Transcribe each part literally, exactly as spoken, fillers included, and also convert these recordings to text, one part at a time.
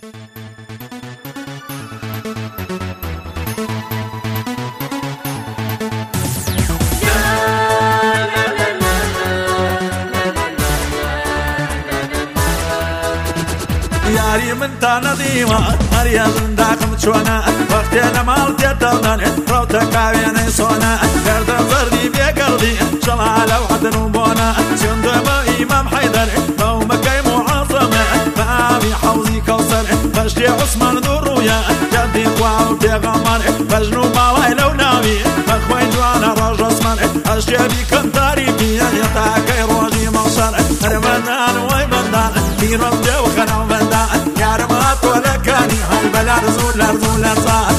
یاری من تا نەدیوە هەریا زنداقم چۆنە وەختێ لە ماڵ تێتەڵدەنێ ڕەوتە کاوێنەی سۆنە گەردە زەردی بێگەڵدی شەڵا لەو عەدن و بۆنە چێندە بە ئیمام حەیدەر بەو مەکەی موعەزەمە بە ئاوی حەوزی کەوسەر بەشتێ عوسمان دوو ڕوویە جەدی خوا و پێغەمبەر بەژن و باڵای لەو ناوی بەخوای جوانە ڕۆژەسمەر هەشتێ بیکەم تاریکیە هێتاکەی ڕۆژی مەحشەر هەرمەندان وەی بەندان پیرۆز دێ و خەناوبەندان یارم هاتۆ لەکانی هەڵبە لەرز و لەرز و لەرزان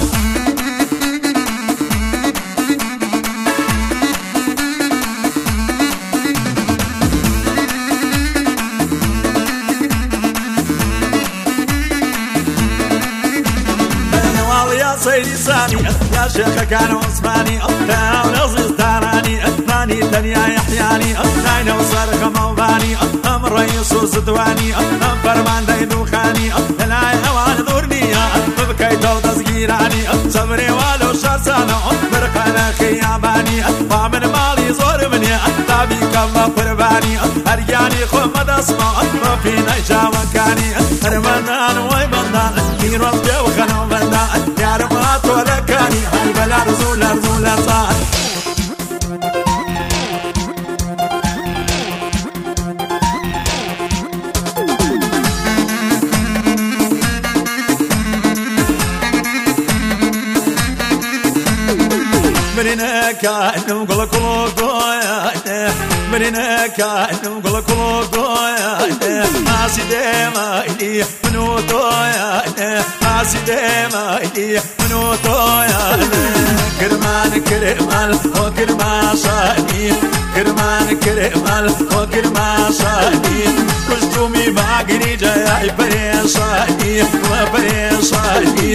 سەیری سانی یا شێخەکانە عوسمانی تاو لە زستانانی ئەتمانی دەنیا یەحیانی ناینە و سەرخە مەڵبانی ئەم ڕەیس و زدوانی ئەم فەرماندەی دووخانی لەلای ئەوان دوور نییە ببکەیتەوە دەستگیرانی سەبرێوا لەو شارسانە برقەنە خەیابانی با من ماڵی زۆر منێ تا بیکەم بە قوربانی هەرگیانی خۆم بەدەستمە بە پینەی چاوەکانی هەرمەندان وەی بەندان پیرۆز بێ و خەناوبەندان یارم هاتۆ لەکانی هەڵبە لەرز و لەرز و لەرزان برینەکانم گوڵە کوڵۆگۆیانێ برینەکانم گوڵە کوڵۆگۆیانێ ماسی دێمەیلی من و تۆیانێ ماسی دێمەیلی من و تۆیانێ کرمان کرمال ئۆ کرماشانی کرمان کرمال ئۆ کرماشانی کوشتومی باگری جەیای پەرێشانی وە پەرێشانی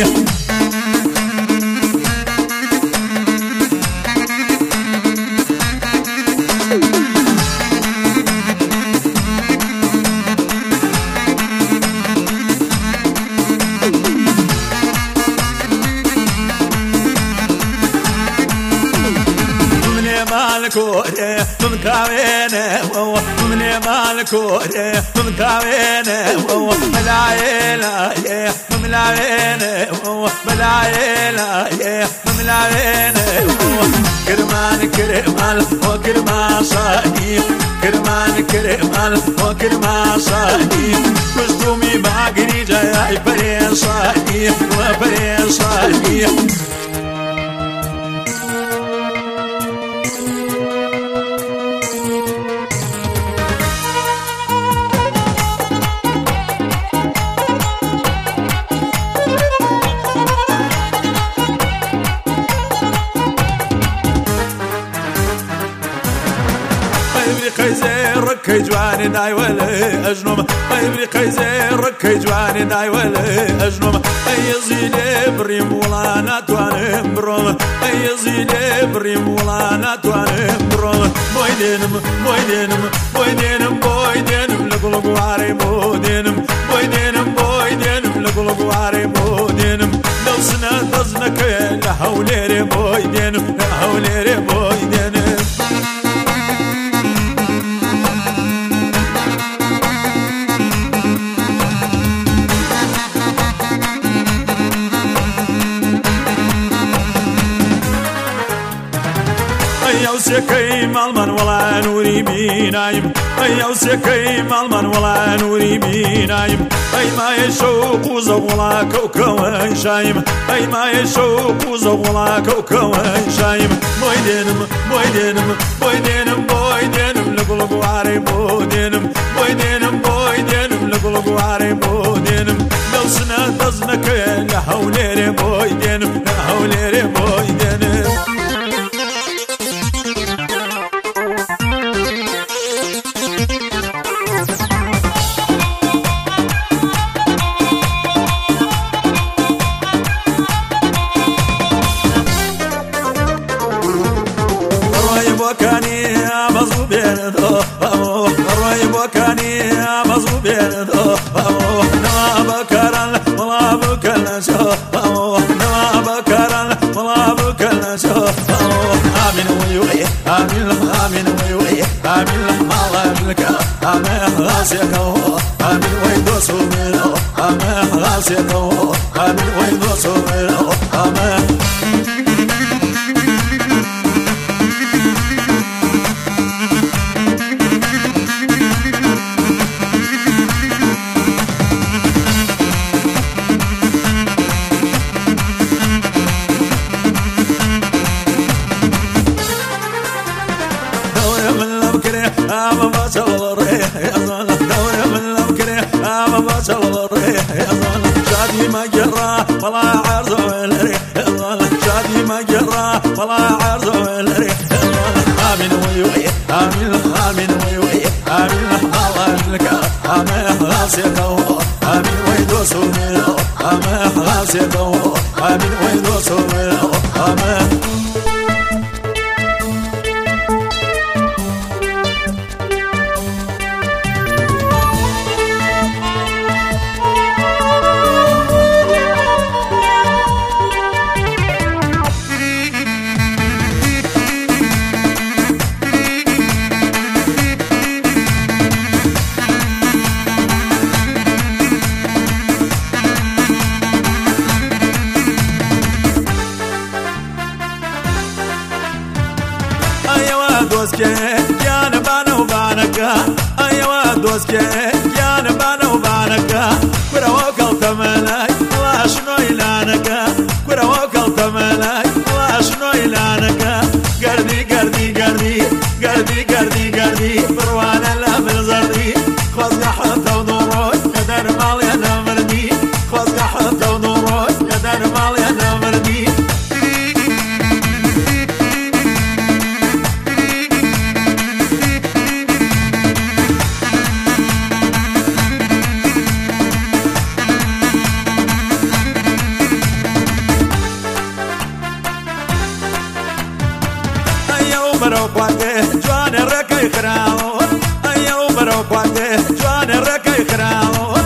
کۆرێ من کاوێنەوە منێ مال کۆرێ من کاوێنەوە بەلایێ لایێ مملاوێنەوە بەلایێ لایێ مملاوێنەوە کرمان کرمال ئۆ کرماشانی کرمان کرمال ئۆ کرماشانی کوشتومی باگری جەیای پەرێشانی وە پەرێشانی ڕکەی جوانی نایوەلێ ئەژنۆمە ئەیبریقەی زێ ڕکەی جوانی نایوەلێ ئەژنۆمە ئەیەزی لێ بڕیم وڵا ناتوانم بڕۆمە ئەیەزی لێ بڕیم وڵا ناتوانم بڕۆمە بۆی دێنم بۆی دێنم بۆی دێنم بۆی دێنم لە گوڵ گوارێ بۆ دێنم بۆی دێنم بۆی دێنم لە گوڵ گوارێ بۆ دێنم دەوسنە دەزنەکەیە لە هەولێرێ بۆی دێنم لە هەولێرێ بۆی دێنم ئەیەوسێکەی ماڵمان وەڵا نووری بینایم ئەیەوسێکەی ماڵمان وەڵا نووری بینایم ئەی مایە شەو قوزە وڵا کەوکەوەی شایم ئەی مایە شەو قوزە وڵا کەوکەوەی شایم بۆی دێنم بۆی دێنم بۆی دێنم بۆی دێنم لە گوڵ گوارێ بۆ دێنم بۆی دێنم بۆی دێنم لە گوڵ گوارێ بۆ دێنم دەوسنە دەزنەکەیە لە هەولێرێ بۆی دێنم لە هەولێرێ بۆی دێنم ڕۆی بۆکانی مەزوو بێنەوە نەما بەکاران أما غاسيكو أمين ويدو سوميلو أما غاسيكو أمين ويدو سوميلو أما أما بطل الريح يا ظلم دوري من الأمكرة أما بطل الريح يا ظلم شادي ما جرى ولا عرض الريح يا ظلم شادي ما جرى ولا عرض الريح يا ظلم آمين ويوي آمين آمين ويوي آمين الله لك آمين غاسيكو آمين ويدوس وميلو آمين غاسيكو آمين ويدوس وميلو آمين دوسكي يا نبانا وبانكا أيوا دوسكي يا نبانا وبانكا كرا وكل تملاي الله شنو إلانكا كرا وكل تملاي الله شنو إلانكا قردي قردي قردي قردي قردي قردي بروانا لا بالزردي خذ حتى ونوروي قدر مالي أنا مردي خذ حتى ونوروي قدر مالي أنا مردي برو قواته جوان ركي خراو أيو برو قواته جوان ركي خراو